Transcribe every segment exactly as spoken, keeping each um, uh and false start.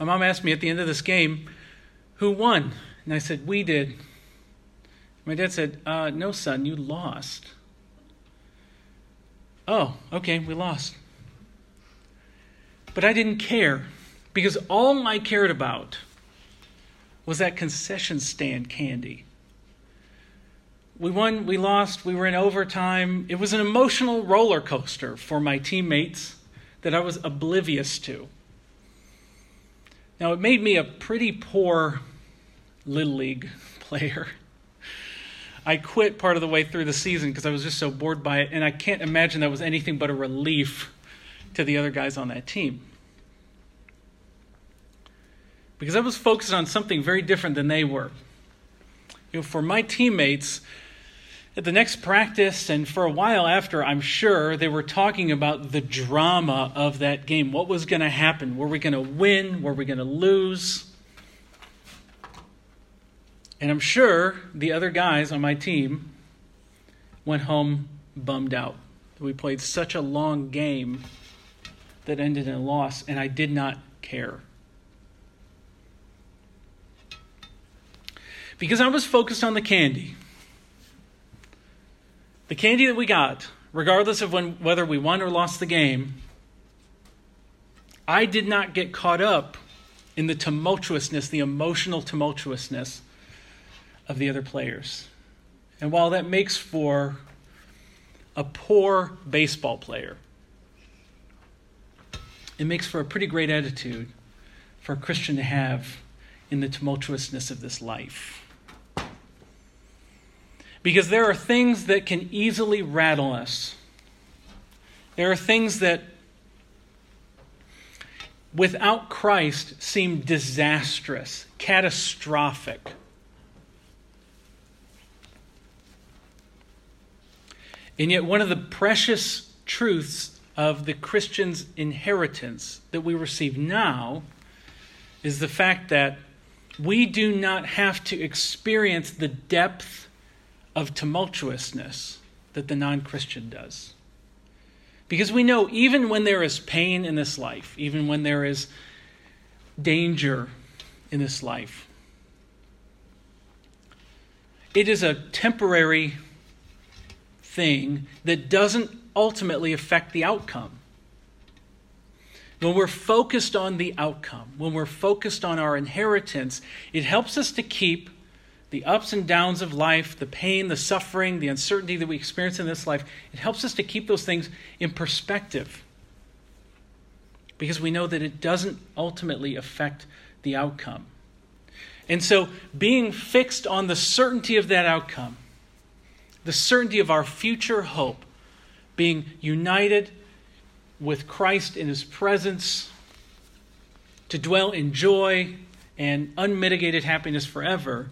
My mom asked me at the end of this game, who won? And I said, we did. My dad said, uh, no, son, you lost. Oh, okay, we lost. But I didn't care, because all I cared about was that concession stand candy. We won, we lost, we were in overtime. It was an emotional roller coaster for my teammates that I was oblivious to. Now, it made me a pretty poor Little League player. I quit part of the way through the season because I was just so bored by it, and I can't imagine that was anything but a relief to the other guys on that team. Because I was focused on something very different than they were. You know, for my teammates, at the next practice and for a while after, I'm sure they were talking about the drama of that game. What was going to happen? Were we going to win? Were we going to lose? And I'm sure the other guys on my team went home bummed out. We played such a long game that ended in a loss, and I did not care. Because I was focused on the candy. The candy that we got, regardless of when, whether we won or lost the game, I did not get caught up in the tumultuousness, the emotional tumultuousness of the other players. And while that makes for a poor baseball player, it makes for a pretty great attitude for a Christian to have in the tumultuousness of this life. Because there are things that can easily rattle us. There are things that, without Christ, seem disastrous, catastrophic. And yet one of the precious truths of the Christian's inheritance that we receive now is the fact that we do not have to experience the depth of tumultuousness that the non-Christian does. Because we know even when there is pain in this life, even when there is danger in this life, it is a temporary thing that doesn't ultimately affect the outcome. When we're focused on the outcome, when we're focused on our inheritance, it helps us to keep the ups and downs of life, the pain, the suffering, the uncertainty that we experience in this life, it helps us to keep those things in perspective. Because we know that it doesn't ultimately affect the outcome. And so being fixed on the certainty of that outcome, the certainty of our future hope, being united with Christ in his presence, to dwell in joy and unmitigated happiness forever,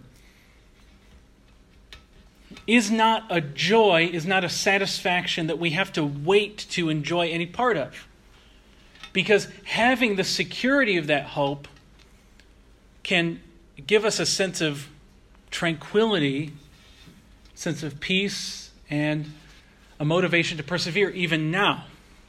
is not a joy, is not a satisfaction that we have to wait to enjoy any part of. Because having the security of that hope can give us a sense of tranquility, sense of peace, and a motivation to persevere even now.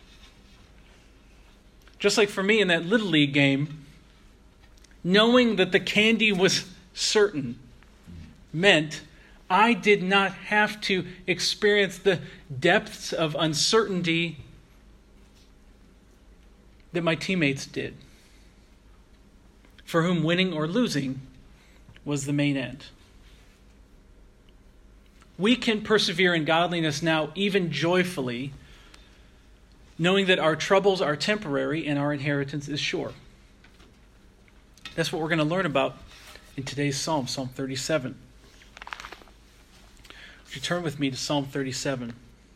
Just like for me in that Little League game, knowing that the candy was certain meant I did not have to experience the depths of uncertainty that my teammates did, for whom winning or losing was the main end. We can persevere in godliness now, even joyfully, knowing that our troubles are temporary and our inheritance is sure. That's what we're going to learn about in today's Psalm, Psalm thirty-seven. If you turn with me to Psalm thirty-seven.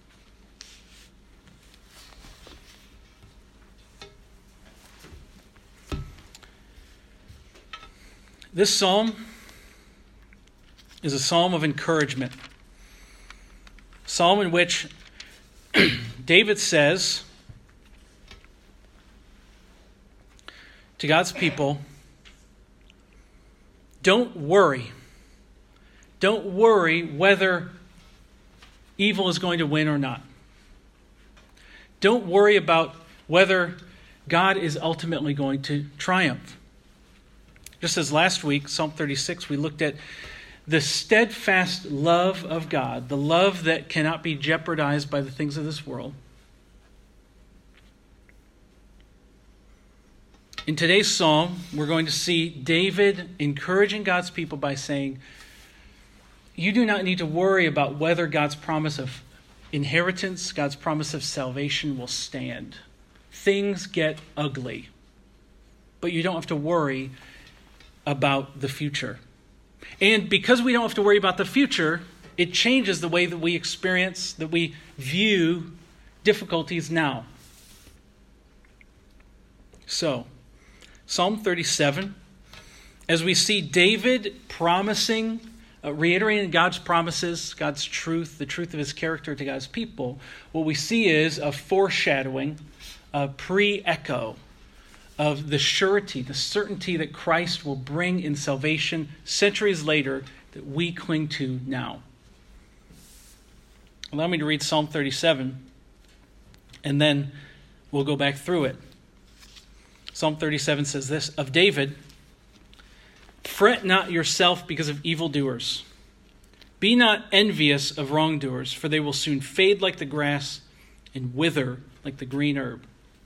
This psalm is a psalm of encouragement. A psalm in which David says to God's people, don't worry. Don't worry whether evil is going to win or not. Don't worry about whether God is ultimately going to triumph. Just as last week, Psalm thirty-six, we looked at the steadfast love of God, the love that cannot be jeopardized by the things of this world. In today's psalm, we're going to see David encouraging God's people by saying, you do not need to worry about whether God's promise of inheritance, God's promise of salvation will stand. Things get ugly, but you don't have to worry about the future. And because we don't have to worry about the future, it changes the way that we experience, that we view difficulties now. So, Psalm thirty-seven, as we see David promising, uh, reiterating God's promises, God's truth, the truth of his character to God's people, what we see is a foreshadowing, a pre-echo of the surety, the certainty that Christ will bring in salvation centuries later that we cling to now. Allow me to read Psalm thirty-seven, and then we'll go back through it. Psalm thirty-seven says this, of David, fret not yourself because of evildoers. Be not envious of wrongdoers, for they will soon fade like the grass and wither like the green herb.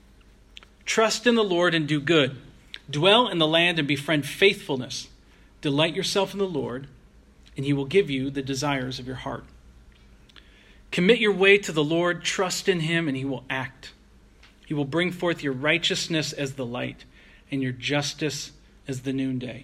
Trust in the Lord and do good. Dwell in the land and befriend faithfulness. Delight yourself in the Lord, and he will give you the desires of your heart. Commit your way to the Lord, trust in him, and he will act. He will bring forth your righteousness as the light, and your justice as the noonday.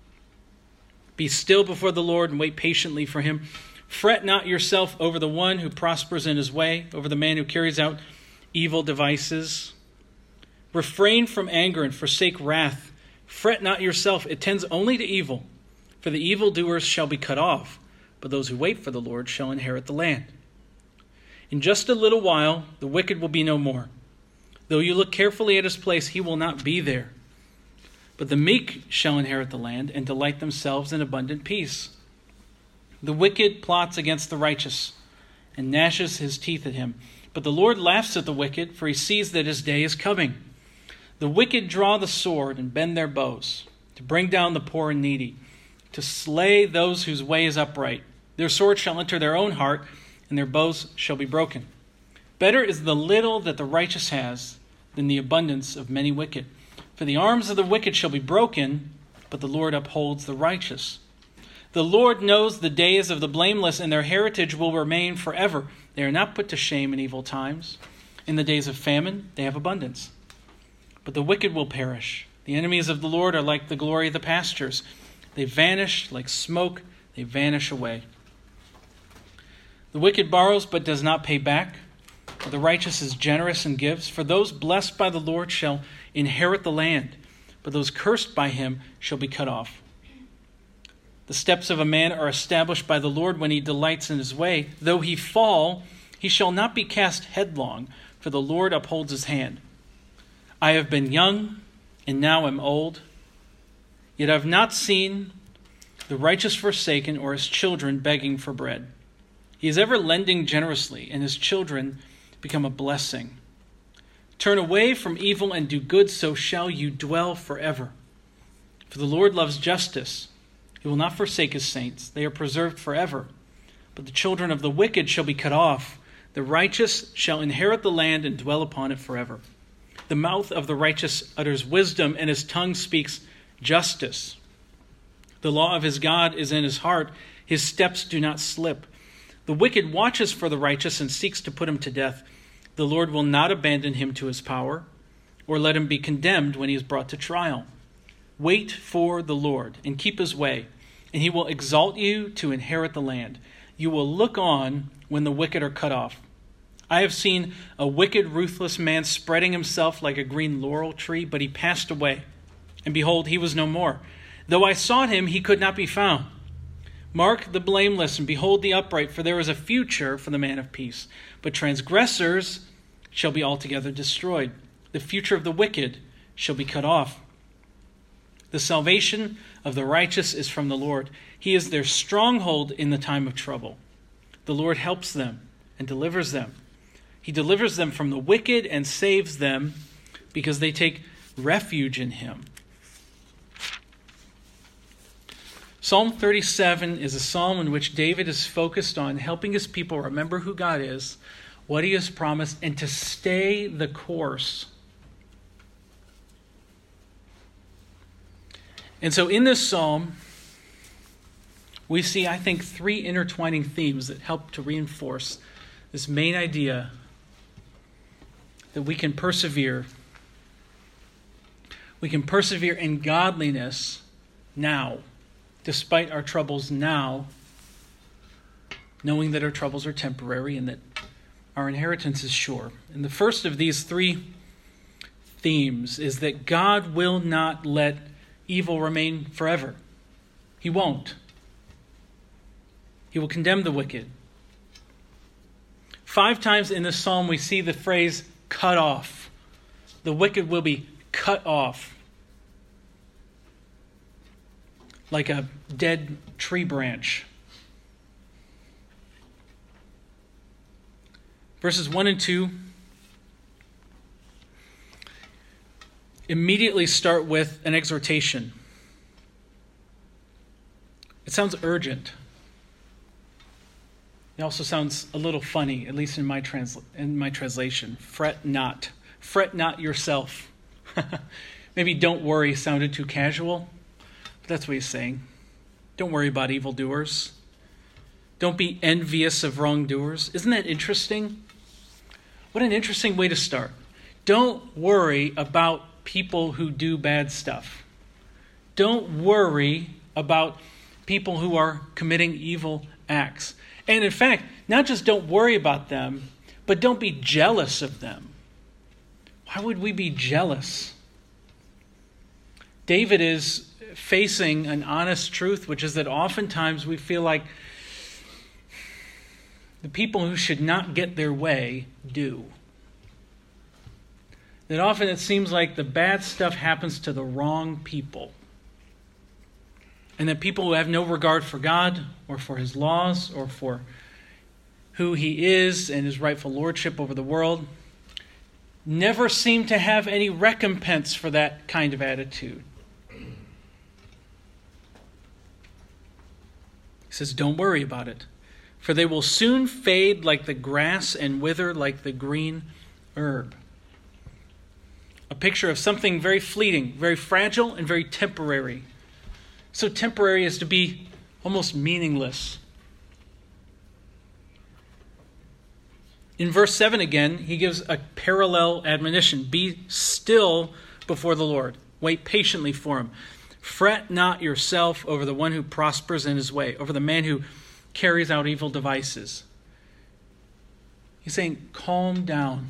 Be still before the Lord and wait patiently for him. Fret not yourself over the one who prospers in his way, over the man who carries out evil devices. Refrain from anger and forsake wrath. Fret not yourself, it tends only to evil. For the evildoers shall be cut off, but those who wait for the Lord shall inherit the land. In just a little while, the wicked will be no more. Though you look carefully at his place, he will not be there. But the meek shall inherit the land and delight themselves in abundant peace. The wicked plots against the righteous and gnashes his teeth at him. But the Lord laughs at the wicked, for he sees that his day is coming. The wicked draw the sword and bend their bows to bring down the poor and needy, to slay those whose way is upright. Their sword shall enter their own heart, and their bows shall be broken. Better is the little that the righteous has than the abundance of many wicked. For the arms of the wicked shall be broken, but the Lord upholds the righteous. The Lord knows the days of the blameless, and their heritage will remain forever. They are not put to shame in evil times. In the days of famine, they have abundance. But the wicked will perish. The enemies of the Lord are like the glory of the pastures. They vanish like smoke. They vanish away. The wicked borrows but does not pay back. But the righteous is generous and gives. For those blessed by the Lord shall inherit the land, but those cursed by him shall be cut off. The steps of a man are established by the Lord when he delights in his way. Though he fall, he shall not be cast headlong, for the Lord upholds his hand. I have been young, and now am old, yet I have not seen the righteous forsaken or his children begging for bread. He is ever lending generously, and his children become a blessing. Turn away from evil and do good, so shall you dwell forever. For the Lord loves justice. He will not forsake his saints. They are preserved forever. But the children of the wicked shall be cut off. The righteous shall inherit the land and dwell upon it forever. The mouth of the righteous utters wisdom, and his tongue speaks justice. The law of his God is in his heart. His steps do not slip. The wicked watches for the righteous and seeks to put him to death. The Lord will not abandon him to his power, or let him be condemned when he is brought to trial. Wait for the Lord and keep his way, and he will exalt you to inherit the land. You will look on when the wicked are cut off. I have seen a wicked, ruthless man spreading himself like a green laurel tree, but he passed away, and behold, he was no more. Though I sought him, he could not be found. Mark the blameless and behold the upright, for there is a future for the man of peace. But transgressors shall be altogether destroyed. The future of the wicked shall be cut off. The salvation of the righteous is from the Lord. He is their stronghold in the time of trouble. The Lord helps them and delivers them. He delivers them from the wicked and saves them because they take refuge in him. Psalm thirty-seven is a psalm in which David is focused on helping his people remember who God is, what he has promised, and to stay the course. And so in this psalm, we see, I think, three intertwining themes that help to reinforce this main idea that we can persevere. We can persevere in godliness now, despite our troubles now, knowing that our troubles are temporary and that our inheritance is sure. And the first of these three themes is that God will not let evil remain forever. He won't. He will condemn the wicked. Five times in this psalm we see the phrase cut off. The wicked will be cut off. Like a dead tree branch. Verses one and two immediately start with an exhortation. It sounds urgent. It also sounds a little funny, at least in my transla- in my translation. Fret not. Fret not yourself. Maybe don't worry sounded too casual, but that's what he's saying. Don't worry about evildoers. Don't be envious of wrongdoers. Isn't that interesting? What an interesting way to start. Don't worry about people who do bad stuff. Don't worry about people who are committing evil acts. And in fact, not just don't worry about them, but don't be jealous of them. Why would we be jealous? David is facing an honest truth, which is that oftentimes we feel like the people who should not get their way do. That often it seems like the bad stuff happens to the wrong people. And that people who have no regard for God or for his laws or for who he is and his rightful lordship over the world never seem to have any recompense for that kind of attitude. He says, don't worry about it, for they will soon fade like the grass and wither like the green herb. A picture of something very fleeting, very fragile, and very temporary. So temporary as to be almost meaningless. In verse seven again, he gives a parallel admonition. Be still before the Lord. Wait patiently for him. Fret not yourself over the one who prospers in his way, over the man who carries out evil devices. He's saying, calm down.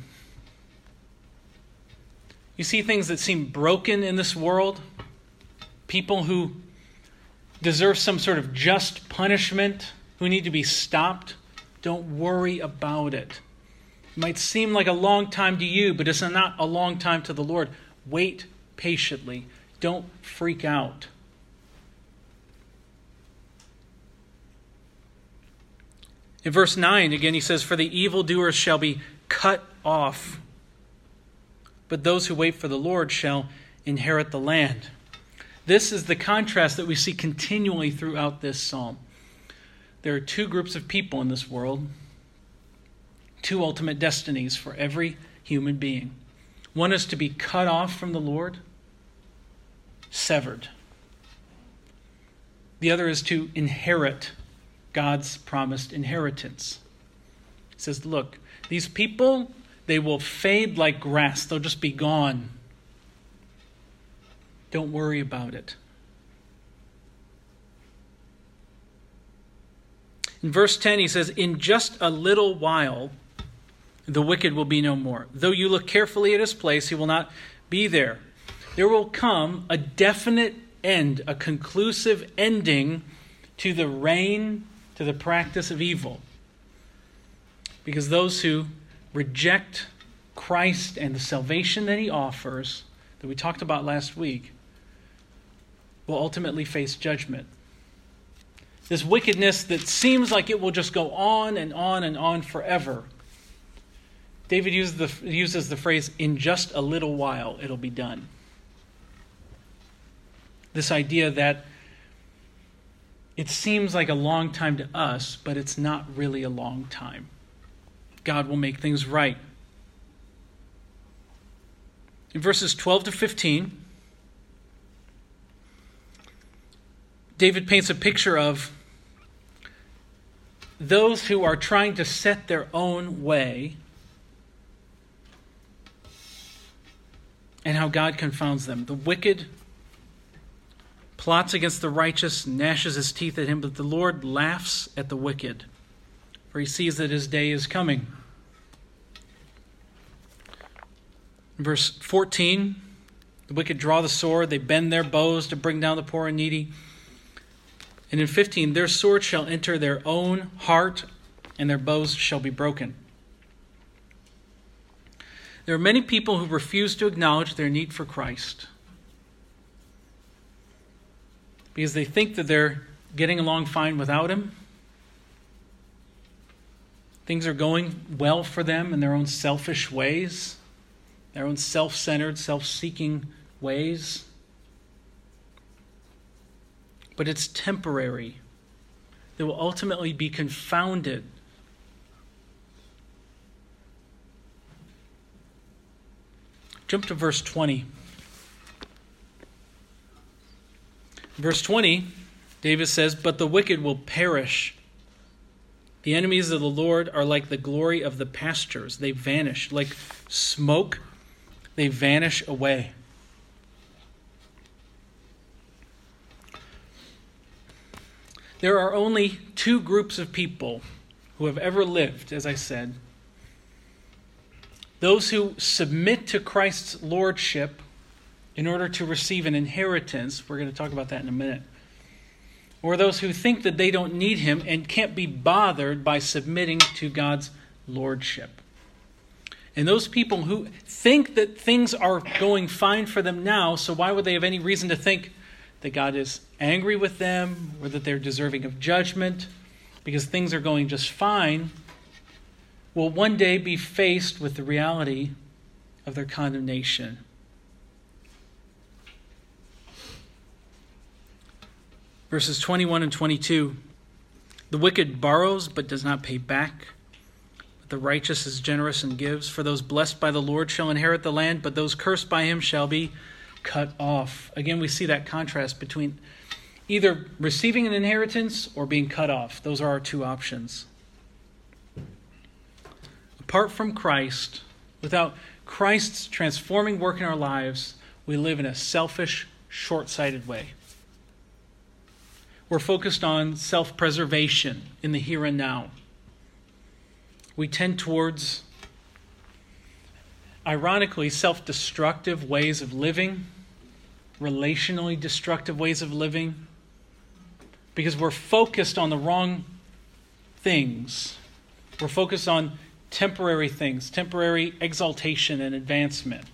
You see things that seem broken in this world, people who deserve some sort of just punishment, who need to be stopped. Don't worry about it. It might seem like a long time to you, but it's not a long time to the Lord. Wait patiently. Don't freak out. In verse nine, again, he says, for the evildoers shall be cut off, but those who wait for the Lord shall inherit the land. This is the contrast that we see continually throughout this psalm. There are two groups of people in this world, two ultimate destinies for every human being. One is to be cut off from the Lord, severed. The other is to inherit God's promised inheritance. He says, look, these people, they will fade like grass. They'll just be gone. Don't worry about it. In verse ten, he says, in just a little while, the wicked will be no more. Though you look carefully at his place, he will not be there. There will come a definite end, a conclusive ending to the reign, to the practice of evil. Because those who reject Christ and the salvation that he offers, that we talked about last week, will ultimately face judgment. This wickedness that seems like it will just go on and on and on forever. David uses the, uses the phrase, in just a little while it'll be done. This idea that It seems like a long time to us, but it's not really a long time. God will make things right. In verses twelve to fifteen, David paints a picture of those who are trying to set their own way and how God confounds them. The wicked plots against the righteous, gnashes his teeth at him, but the Lord laughs at the wicked, for he sees that his day is coming. In verse fourteen, the wicked draw the sword, they bend their bows to bring down the poor and needy. And in fifteen, their sword shall enter their own heart, and their bows shall be broken. There are many people who refuse to acknowledge their need for Christ because they think that they're getting along fine without him. Things are going well for them in their own selfish ways, their own self-centered, self-seeking ways. But it's temporary. They will ultimately be confounded. Jump to verse twenty. Verse twenty, David says, "But the wicked will perish. The enemies of the Lord are like the glory of the pastures. They vanish. Like smoke, they vanish away." There are only two groups of people who have ever lived, as I said. Those who submit to Christ's lordship in order to receive an inheritance. We're going to talk about that in a minute. Or those who think that they don't need him and can't be bothered by submitting to God's lordship. And those people who think that things are going fine for them now, so why would they have any reason to think that God is angry with them or that they're deserving of judgment because things are going just fine, will one day be faced with the reality of their condemnation. Verses twenty-one and twenty-two, "The wicked borrows but does not pay back, but the righteous is generous and gives. For those blessed by the Lord shall inherit the land, but those cursed by him shall be cut off." Again, we see that contrast between either receiving an inheritance or being cut off. Those are our two options. Apart from Christ, without Christ's transforming work in our lives, we live in a selfish, short-sighted way. We're focused on self-preservation in the here and now. We tend towards, ironically, self-destructive ways of living, relationally destructive ways of living, because we're focused on the wrong things. We're focused on temporary things, temporary exaltation and advancement.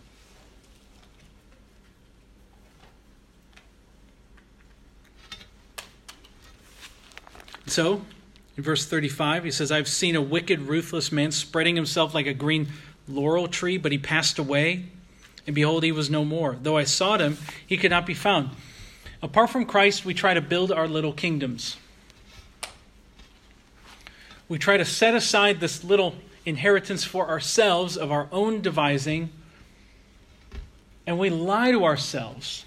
So, in verse thirty-five, he says, "I've seen a wicked, ruthless man spreading himself like a green laurel tree, but he passed away, and behold, he was no more. Though I sought him, he could not be found." Apart from Christ, we try to build our little kingdoms. We try to set aside this little inheritance for ourselves of our own devising, and we lie to ourselves,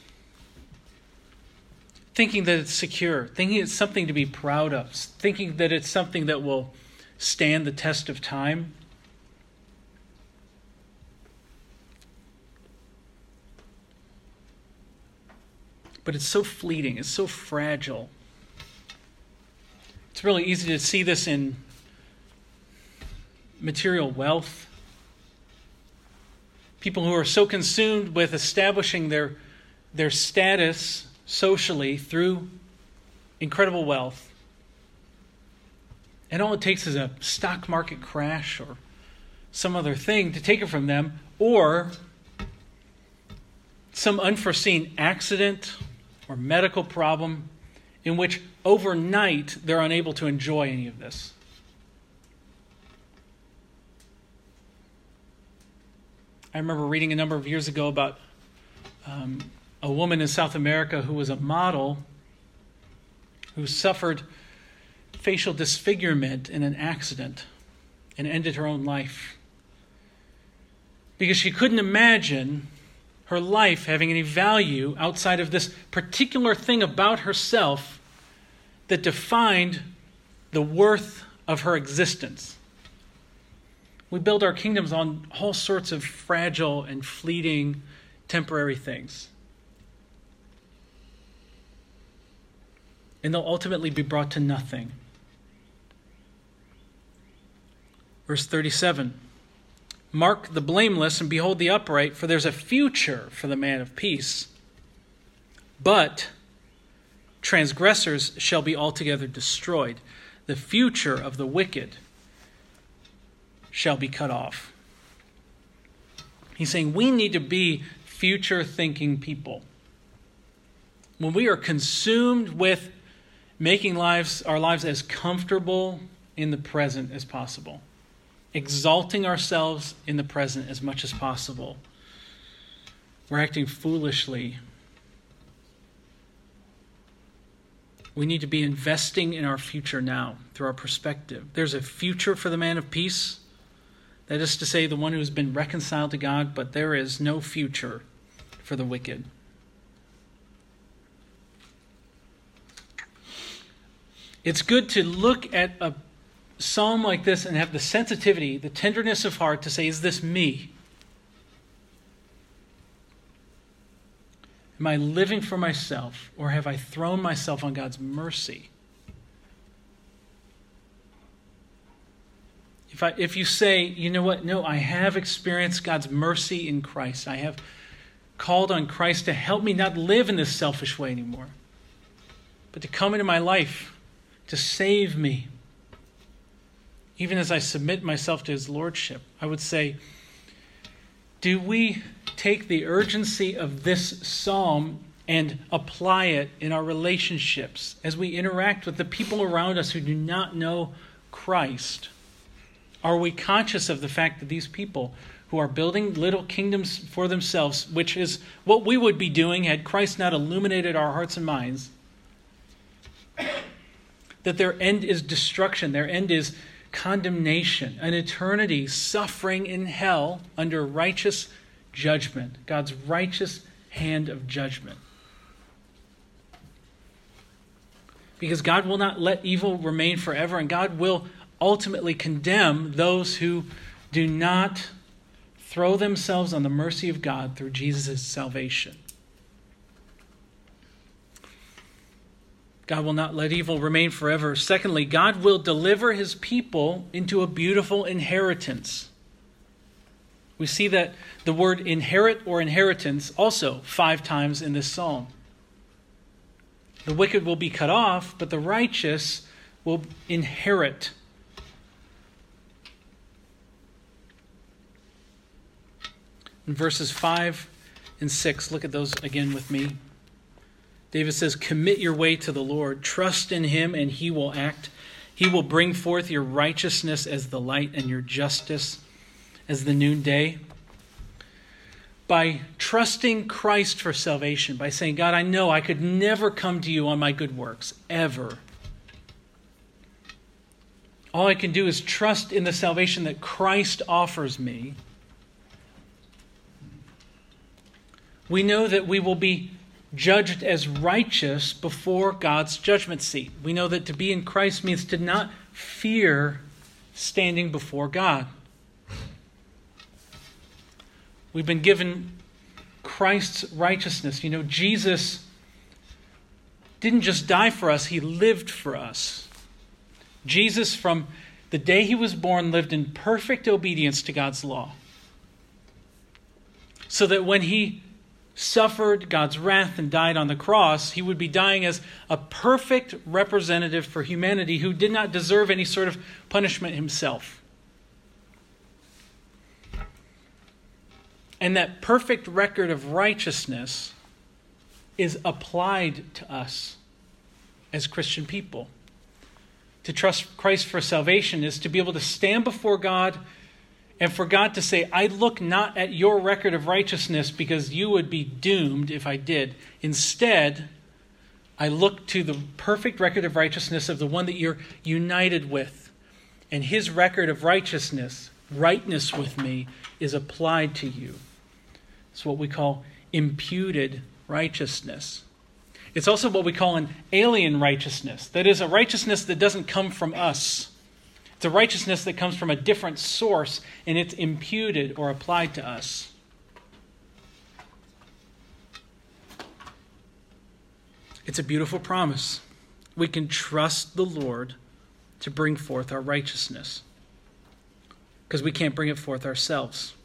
thinking that it's secure, thinking it's something to be proud of, thinking that it's something that will stand the test of time. But it's so fleeting, it's so fragile. It's really easy to see this in material wealth. People who are so consumed with establishing their, their status socially through incredible wealth. And all it takes is a stock market crash or some other thing to take it from them, or some unforeseen accident or medical problem in which overnight they're unable to enjoy any of this. I remember reading a number of years ago about um, a woman in South America who was a model who suffered facial disfigurement in an accident and ended her own life. Because she couldn't imagine her life having any value outside of this particular thing about herself that defined the worth of her existence. We build our kingdoms on all sorts of fragile and fleeting temporary things. And they'll ultimately be brought to nothing. Verse thirty-seven. Mark the blameless and behold the upright, for there's a future for the man of peace. But transgressors shall be altogether destroyed. The future of the wicked shall be cut off. He's saying we need to be future-thinking people. When we are consumed with making lives, our lives as comfortable in the present as possible, exalting ourselves in the present as much as possible, we're acting foolishly. We need to be investing in our future now through our perspective. There's a future for the man of peace. That is to say, the one who has been reconciled to God, but there is no future for the wicked. It's good to look at a psalm like this and have the sensitivity, the tenderness of heart to say, is this me? Am I living for myself, or have I thrown myself on God's mercy? If I, if you say, you know what, no, I have experienced God's mercy in Christ. I have called on Christ to help me not live in this selfish way anymore, but to come into my life, to save me. Even as I submit myself to his lordship, I would say, do we take the urgency of this psalm and apply it in our relationships as we interact with the people around us who do not know Christ? Are we conscious of the fact that these people who are building little kingdoms for themselves, which is what we would be doing had Christ not illuminated our hearts and minds, that their end is destruction, their end is condemnation, an eternity suffering in hell under righteous judgment, God's righteous hand of judgment. Because God will not let evil remain forever, and God will ultimately condemn those who do not throw themselves on the mercy of God through Jesus' salvation. God will not let evil remain forever. Secondly, God will deliver his people into a beautiful inheritance. We see that the word inherit or inheritance also five times in this psalm. The wicked will be cut off, but the righteous will inherit. In verses five and six, look at those again with me. David says, commit your way to the Lord. Trust in him and he will act. He will bring forth your righteousness as the light and your justice as the noonday. By trusting Christ for salvation, by saying, God, I know I could never come to you on my good works, ever. All I can do is trust in the salvation that Christ offers me. We know that we will be judged as righteous before God's judgment seat. We know that to be in Christ means to not fear standing before God. We've been given Christ's righteousness. You know, Jesus didn't just die for us, he lived for us. Jesus, from the day he was born, lived in perfect obedience to God's law. So that when he suffered God's wrath and died on the cross, he would be dying as a perfect representative for humanity who did not deserve any sort of punishment himself. And that perfect record of righteousness is applied to us as Christian people. To trust Christ for salvation is to be able to stand before God and for God to say, I look not at your record of righteousness because you would be doomed if I did. Instead, I look to the perfect record of righteousness of the one that you're united with. And his record of righteousness, rightness with me, is applied to you. It's what we call imputed righteousness. It's also what we call an alien righteousness. That is, a righteousness that doesn't come from us. It's a righteousness that comes from a different source, and it's imputed or applied to us. It's a beautiful promise. We can trust the Lord to bring forth our righteousness, because we can't bring it forth ourselves.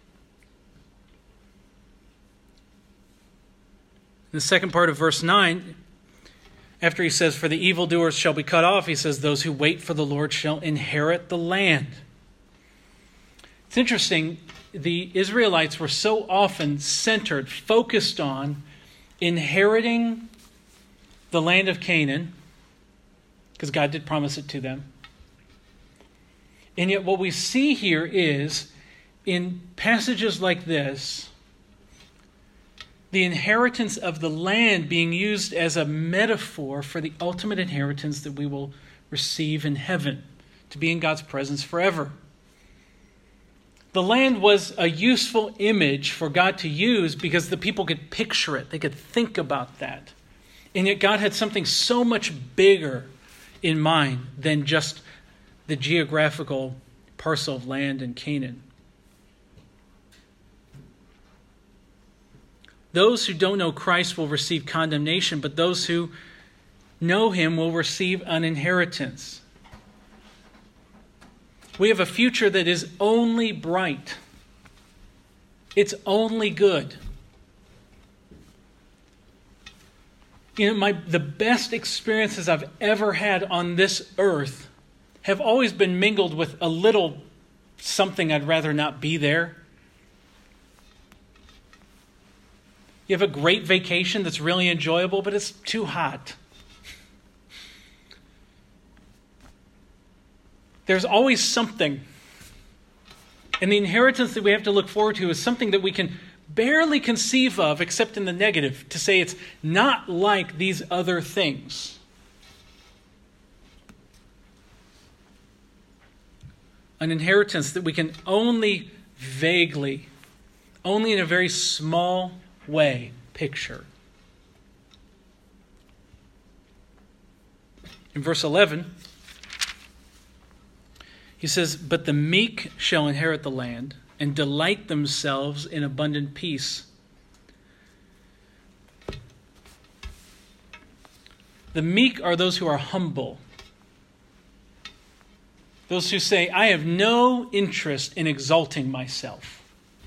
In the second part of verse nine, after he says, "For the evildoers shall be cut off," he says, "Those who wait for the Lord shall inherit the land." It's interesting, the Israelites were so often centered, focused on inheriting the land of Canaan, because God did promise it to them. And yet what we see here is, in passages like this, the inheritance of the land being used as a metaphor for the ultimate inheritance that we will receive in heaven, to be in God's presence forever. The land was a useful image for God to use because the people could picture it. They could think about that. And yet God had something so much bigger in mind than just the geographical parcel of land in Canaan. Those who don't know Christ will receive condemnation, but those who know him will receive an inheritance. We have a future that is only bright. It's only good. You know, my the best experiences I've ever had on this earth have always been mingled with a little something I'd rather not be there. You have a great vacation that's really enjoyable, but it's too hot. There's always something. And the inheritance that we have to look forward to is something that we can barely conceive of, except in the negative, to say it's not like these other things. An inheritance that we can only vaguely, only in a very small way, picture. In verse eleven, he says, "But the meek shall inherit the land and delight themselves in abundant peace." The meek are those who are humble. Those who say, "I have no interest in exalting myself."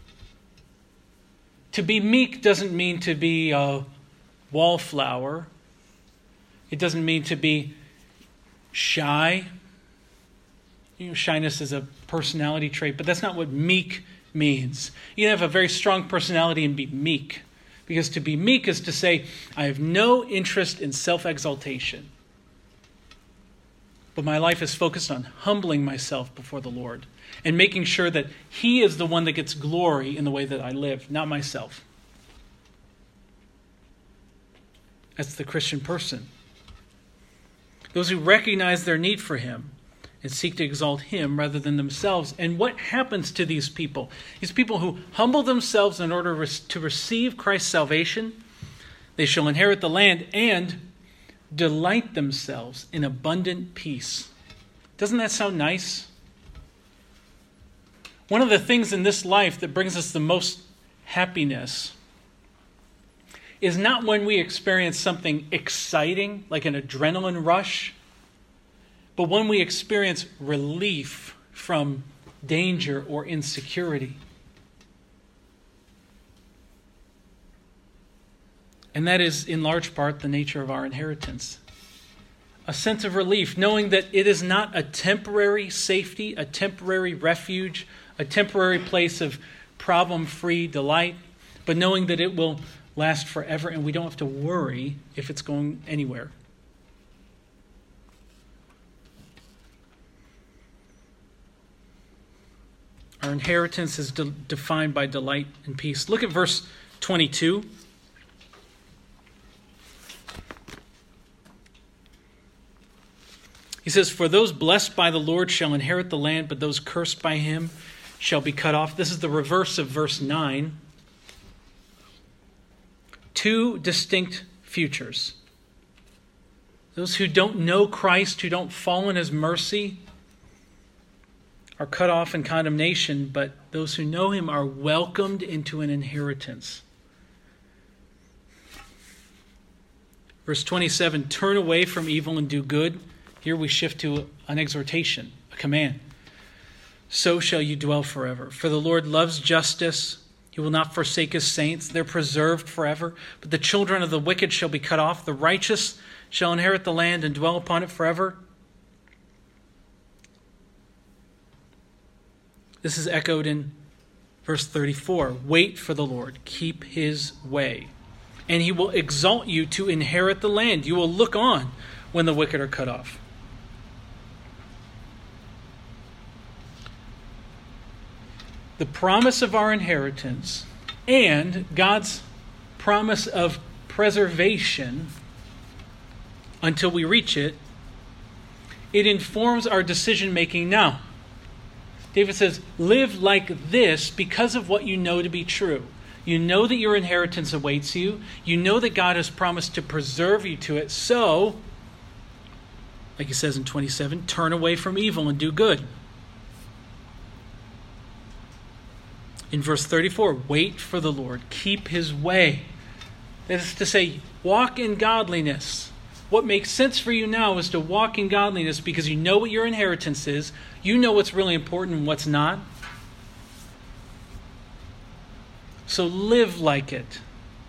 To be meek doesn't mean to be a wallflower. It doesn't mean to be shy. You know, shyness is a personality trait, but that's not what meek means. You can have a very strong personality and be meek. Because to be meek is to say, I have no interest in self-exaltation. But my life is focused on humbling myself before the Lord and making sure that he is the one that gets glory in the way that I live, not myself. That's the Christian person. Those who recognize their need for him and seek to exalt him rather than themselves. And what happens to these people? These people who humble themselves in order to receive Christ's salvation, they shall inherit the land and delight themselves in abundant peace. Doesn't that sound nice? One of the things in this life that brings us the most happiness is not when we experience something exciting, like an adrenaline rush, but when we experience relief from danger or insecurity. And that is, in large part, the nature of our inheritance. A sense of relief, knowing that it is not a temporary safety, a temporary refuge, a temporary place of problem-free delight, but knowing that it will last forever and we don't have to worry if it's going anywhere. Our inheritance is de- defined by delight and peace. Look at verse twenty-two. He says, for those blessed by the Lord shall inherit the land, but those cursed by him shall be cut off. This is the reverse of verse nine. Two distinct futures. Those who don't know Christ, who don't fall in his mercy, are cut off in condemnation, but those who know him are welcomed into an inheritance. Verse twenty-seven, turn away from evil and do good. Here we shift to an exhortation, a command. So shall you dwell forever. For the Lord loves justice. He will not forsake his saints. They're preserved forever. But the children of the wicked shall be cut off. The righteous shall inherit the land and dwell upon it forever. This is echoed in verse thirty-four. Wait for the Lord. Keep his way. And he will exalt you to inherit the land. You will look on when the wicked are cut off. The promise of our inheritance and God's promise of preservation until we reach it, it informs our decision making now. David says, live like this because of what you know to be true. You know that your inheritance awaits you. You know that God has promised to preserve you to it. So, like he says in twenty-seven, turn away from evil and do good. In verse thirty-four, wait for the Lord. Keep his way. That is to say, walk in godliness. What makes sense for you now is to walk in godliness because you know what your inheritance is. You know what's really important and what's not. So live like it.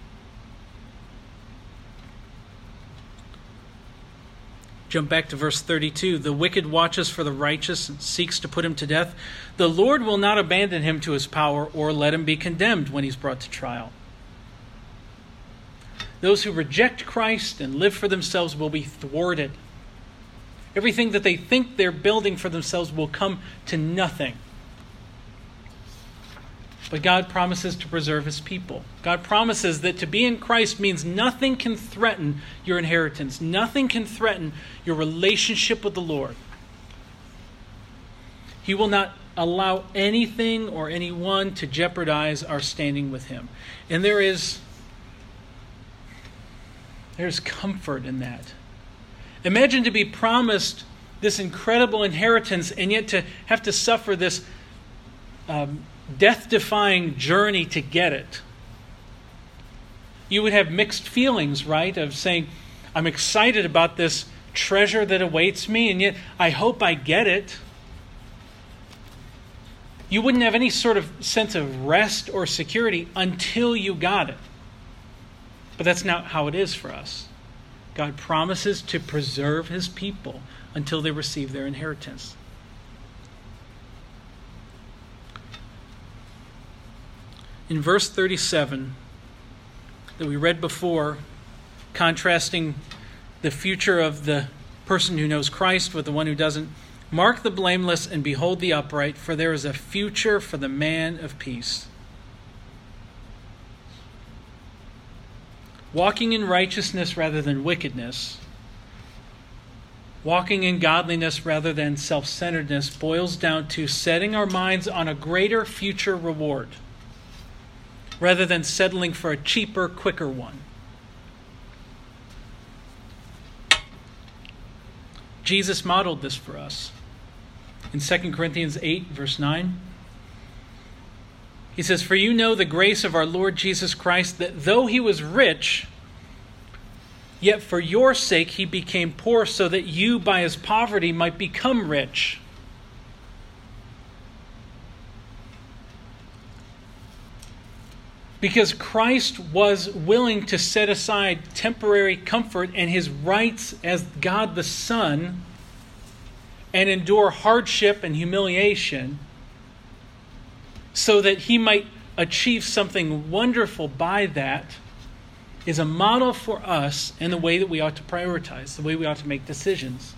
Jump back to verse thirty-two. The wicked watches for the righteous and seeks to put him to death. The Lord will not abandon him to his power or let him be condemned when he's brought to trial. Those who reject Christ and live for themselves will be thwarted. Everything that they think they're building for themselves will come to nothing. But God promises to preserve his people. God promises that to be in Christ means nothing can threaten your inheritance. Nothing can threaten your relationship with the Lord. He will not allow anything or anyone to jeopardize our standing with him. And there is there's comfort in that. Imagine to be promised this incredible inheritance and yet to have to suffer this um, death-defying journey to get it. You would have mixed feelings, right? Of saying, I'm excited about this treasure that awaits me, and yet I hope I get it. You wouldn't have any sort of sense of rest or security until you got it. But that's not how it is for us. God promises to preserve his people until they receive their inheritance. In verse thirty-seven that we read before, contrasting the future of the person who knows Christ with the one who doesn't, mark the blameless and behold the upright, for there is a future for the man of peace. Walking in righteousness rather than wickedness, walking in godliness rather than self-centeredness boils down to setting our minds on a greater future reward, rather than settling for a cheaper, quicker one. Jesus modeled this for us. In Second Corinthians eight, verse nine, he says, for you know the grace of our Lord Jesus Christ, that though he was rich, yet for your sake he became poor, so that you by his poverty might become rich. Because Christ was willing to set aside temporary comfort and his rights as God the Son and endure hardship and humiliation so that he might achieve something wonderful by that, is a model for us in the way that we ought to prioritize, the way we ought to make decisions.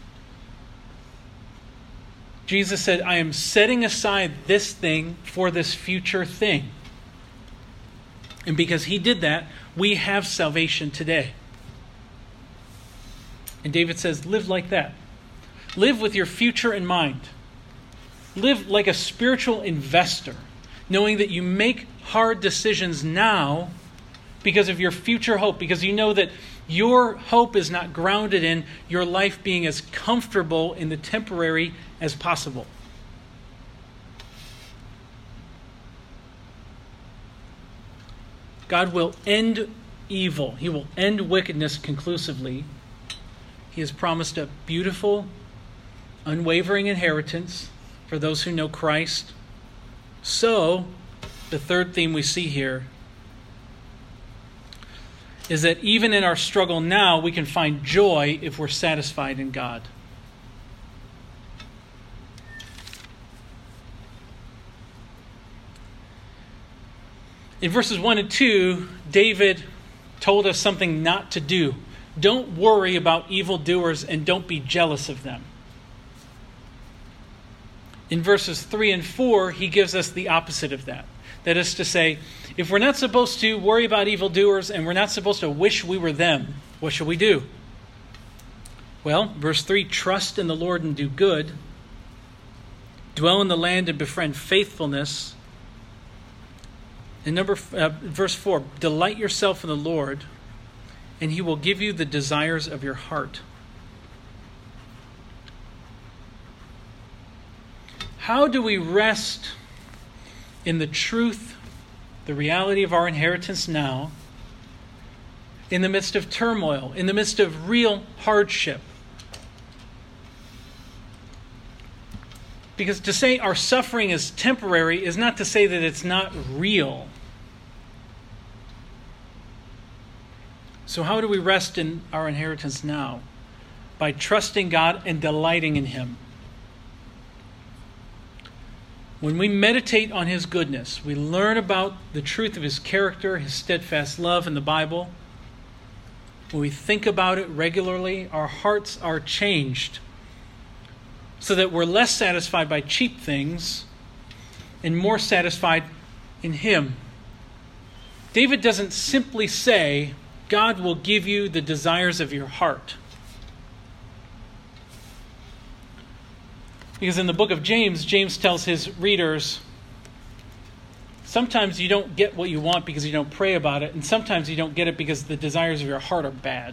Jesus said, I am setting aside this thing for this future thing. And because he did that, we have salvation today. And David says, live like that. Live with your future in mind. Live like a spiritual investor, knowing that you make hard decisions now because of your future hope, because you know that your hope is not grounded in your life being as comfortable in the temporary as possible. God will end evil. He will end wickedness conclusively. He has promised a beautiful, unwavering inheritance for those who know Christ. So, the third theme we see here is that even in our struggle now, we can find joy if we're satisfied in God. In verses one and two, David told us something not to do. Don't worry about evildoers and don't be jealous of them. In verses three and four, he gives us the opposite of that. That is to say, if we're not supposed to worry about evildoers and we're not supposed to wish we were them, what should we do? Well, verse three, trust in the Lord and do good. Dwell in the land and befriend faithfulness. And number uh, verse four, delight yourself in the Lord, and he will give you the desires of your heart. How do we rest in the truth, the reality of our inheritance now, in the midst of turmoil, in the midst of real hardship? Because to say our suffering is temporary is not to say that it's not real. So how do we rest in our inheritance now? By trusting God and delighting in Him. When we meditate on His goodness, we learn about the truth of His character, His steadfast love in the Bible. When we think about it regularly, our hearts are changed so that we're less satisfied by cheap things and more satisfied in Him. David doesn't simply say, God will give you the desires of your heart. Because in the book of James, James tells his readers, sometimes you don't get what you want because you don't pray about it, and sometimes you don't get it because the desires of your heart are bad.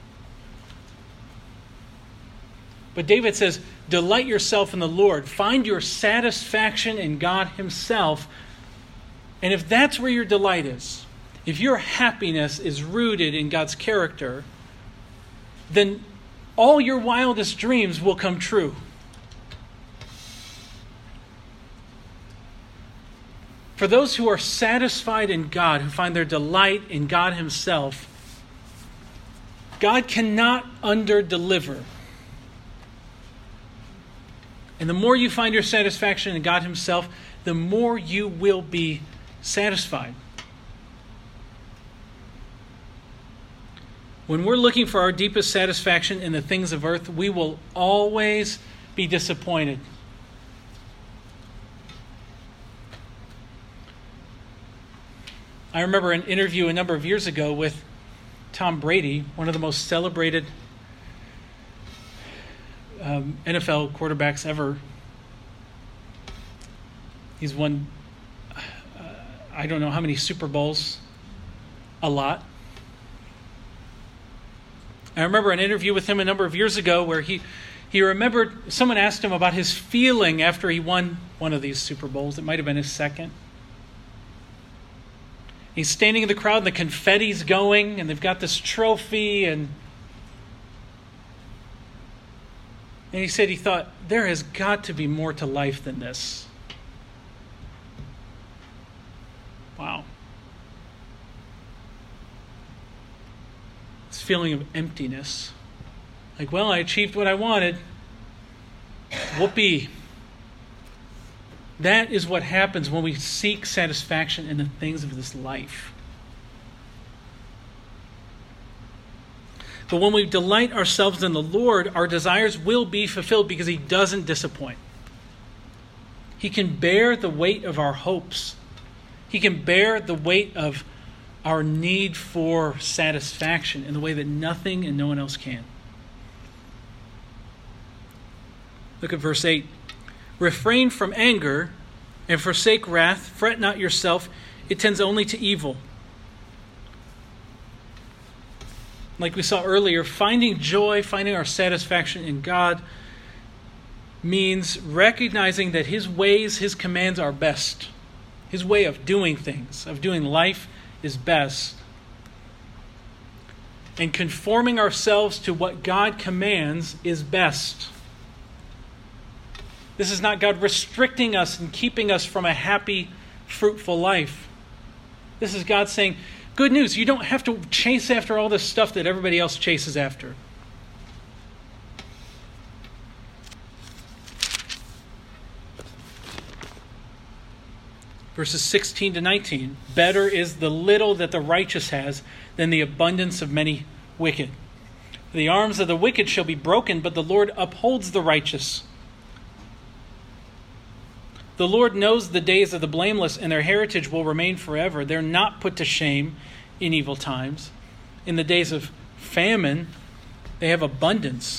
But David says, delight yourself in the Lord. Find your satisfaction in God Himself. And if that's where your delight is, if your happiness is rooted in God's character, then all your wildest dreams will come true. For those who are satisfied in God, who find their delight in God Himself, God cannot under-deliver. And the more you find your satisfaction in God Himself, the more you will be satisfied. When we're looking for our deepest satisfaction in the things of earth, we will always be disappointed. I remember an interview a number of years ago with Tom Brady, one of the most celebrated um, N F L quarterbacks ever. He's won, uh, I don't know how many Super Bowls, a lot. I remember an interview with him a number of years ago where he, he remembered, someone asked him about his feeling after he won one of these Super Bowls. It might have been his second. He's standing in the crowd and the confetti's going and they've got this trophy and and he said he thought, there has got to be more to life than this. Wow. This feeling of emptiness. Like, well, I achieved what I wanted. Whoopee. That is what happens when we seek satisfaction in the things of this life. But when we delight ourselves in the Lord, our desires will be fulfilled because He doesn't disappoint. He can bear the weight of our hopes. He can bear the weight of our need for satisfaction in the way that nothing and no one else can. Look at verse eight. Refrain from anger and forsake wrath. Fret not yourself. It tends only to evil. Like we saw earlier, finding joy, finding our satisfaction in God means recognizing that His ways, His commands are best. His way of doing things, of doing life, is best. And conforming ourselves to what God commands is best. This is not God restricting us and keeping us from a happy, fruitful life. This is God saying, good news, you don't have to chase after all this stuff that everybody else chases after. Verses sixteen to nineteen. Better is the little that the righteous has than the abundance of many wicked. The arms of the wicked shall be broken, but the Lord upholds the righteous. The Lord knows the days of the blameless, and their heritage will remain forever. They're not put to shame in evil times. In the days of famine, they have abundance.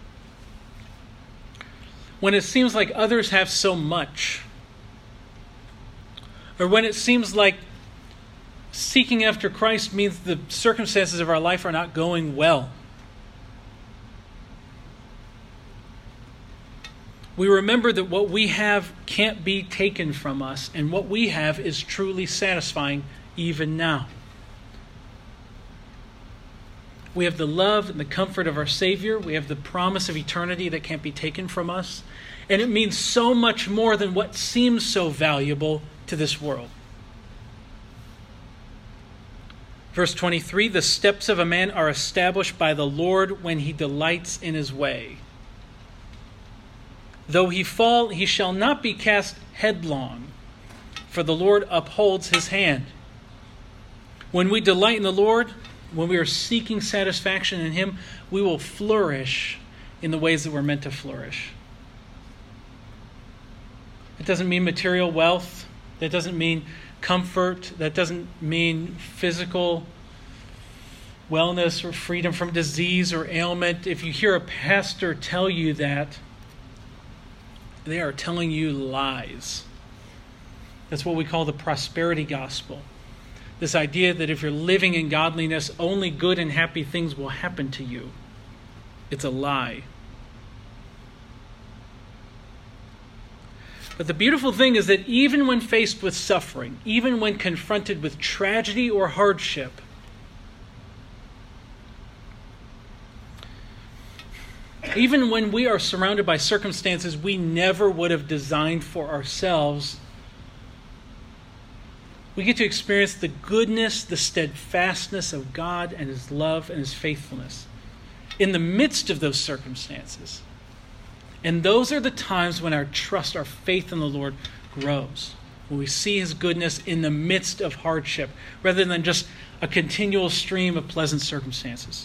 When it seems like others have so much, or when it seems like seeking after Christ means the circumstances of our life are not going well, we remember that what we have can't be taken from us, and what we have is truly satisfying even now. We have the love and the comfort of our Savior. We have the promise of eternity that can't be taken from us. And it means so much more than what seems so valuable to this world. Verse twenty-three, the steps of a man are established by the Lord when he delights in his way. Though he fall, he shall not be cast headlong, for the Lord upholds his hand. When we delight in the Lord, when we are seeking satisfaction in Him, we will flourish in the ways that we're meant to flourish. It doesn't mean material wealth. That doesn't mean comfort. That doesn't mean physical wellness or freedom from disease or ailment. If you hear a pastor tell you that, they are telling you lies. That's what we call the prosperity gospel. This idea that if you're living in godliness, only good and happy things will happen to you. It's a lie. But the beautiful thing is that even when faced with suffering, even when confronted with tragedy or hardship, even when we are surrounded by circumstances we never would have designed for ourselves, we get to experience the goodness, the steadfastness of God and His love and His faithfulness in the midst of those circumstances. And those are the times when our trust, our faith in the Lord grows. When we see His goodness in the midst of hardship, rather than just a continual stream of pleasant circumstances.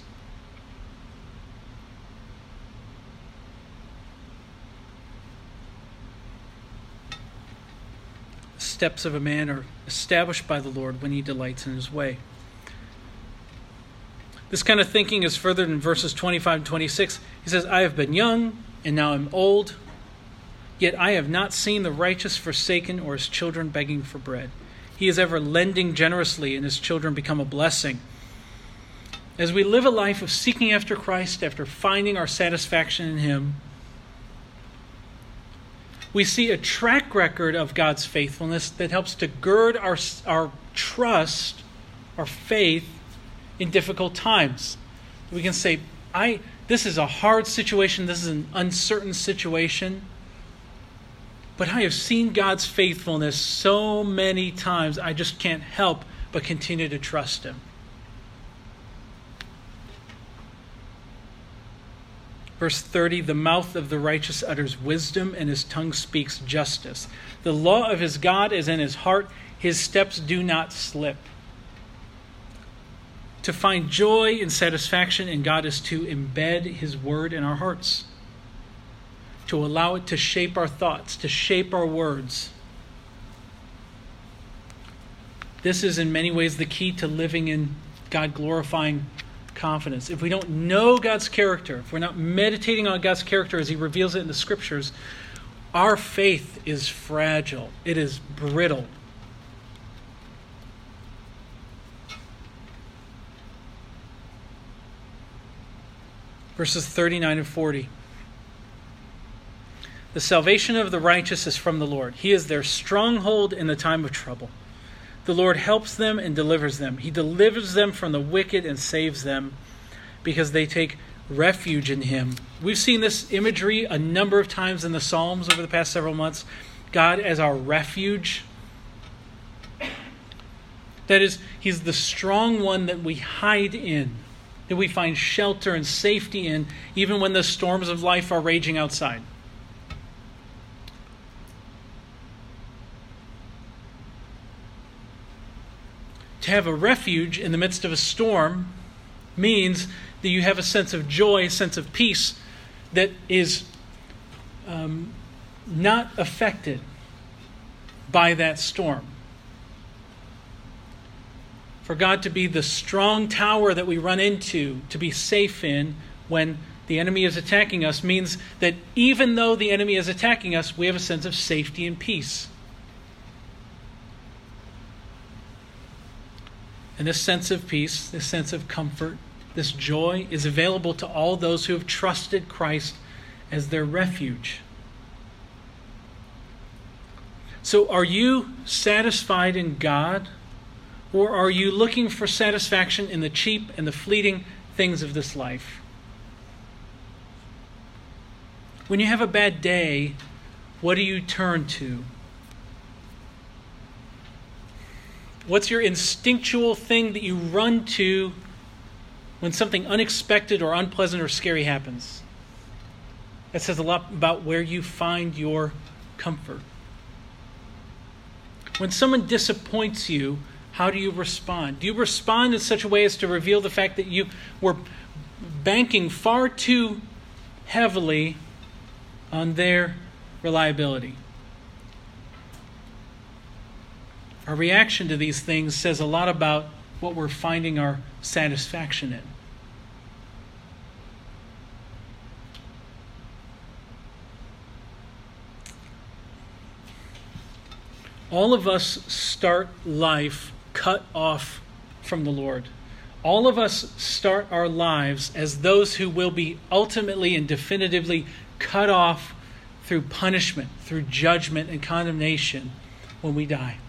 The steps of a man are established by the Lord when he delights in His way. This kind of thinking is furthered in verses twenty-five and twenty-six. He says, I have been young, and now I'm old, yet I have not seen the righteous forsaken or his children begging for bread. He is ever lending generously, and his children become a blessing. As we live a life of seeking after Christ, after finding our satisfaction in Him, we see a track record of God's faithfulness that helps to gird our, our trust, our faith, in difficult times. We can say, I this is a hard situation, this is an uncertain situation, but I have seen God's faithfulness so many times, I just can't help but continue to trust Him. Verse thirty, the mouth of the righteous utters wisdom, and his tongue speaks justice. The law of his God is in his heart, his steps do not slip. To find joy and satisfaction in God is to embed His word in our hearts, to allow it to shape our thoughts, to shape our words. This is in many ways the key to living in God-glorifying confidence. If we don't know God's character, if we're not meditating on God's character as he reveals it in the Scriptures, our faith is fragile. It is brittle. Verses thirty-nine and forty. The salvation of the righteous is from the Lord. He is their stronghold in the time of trouble. The Lord helps them and delivers them. He delivers them from the wicked and saves them because they take refuge in him. We've seen this imagery a number of times in the Psalms over the past several months. God as our refuge. That is, he's the strong one that we hide in, that we find shelter and safety in, even when the storms of life are raging outside. To have a refuge in the midst of a storm means that you have a sense of joy, a sense of peace that is um, not affected by that storm. For God to be the strong tower that we run into, to be safe in when the enemy is attacking us, means that even though the enemy is attacking us, we have a sense of safety and peace. And this sense of peace, this sense of comfort, this joy is available to all those who have trusted Christ as their refuge. So are you satisfied in God, or are you looking for satisfaction in the cheap and the fleeting things of this life? When you have a bad day, what do you turn to? What's your instinctual thing that you run to when something unexpected or unpleasant or scary happens? That says a lot about where you find your comfort. When someone disappoints you, how do you respond? Do you respond in such a way as to reveal the fact that you were banking far too heavily on their reliability? Our reaction to these things says a lot about what we're finding our satisfaction in. All of us start life cut off from the Lord. All of us start our lives as those who will be ultimately and definitively cut off through punishment, through judgment and condemnation when we die.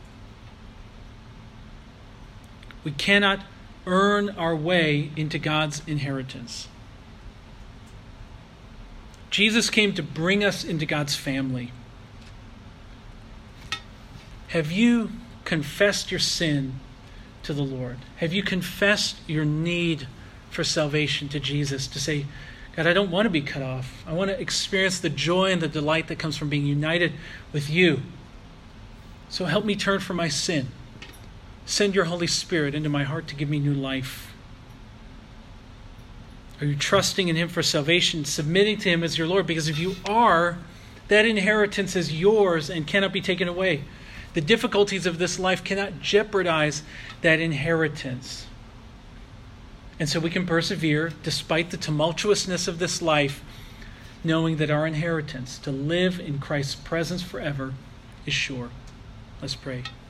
We cannot earn our way into God's inheritance. Jesus came to bring us into God's family. Have you confessed your sin to the Lord? Have you confessed your need for salvation to Jesus, to say, God, I don't want to be cut off. I want to experience the joy and the delight that comes from being united with you. So help me turn from my sin. Send your Holy Spirit into my heart to give me new life. Are you trusting in him for salvation, submitting to him as your Lord? Because if you are, that inheritance is yours and cannot be taken away. The difficulties of this life cannot jeopardize that inheritance. And so we can persevere despite the tumultuousness of this life, knowing that our inheritance, to live in Christ's presence forever, is sure. Let's pray.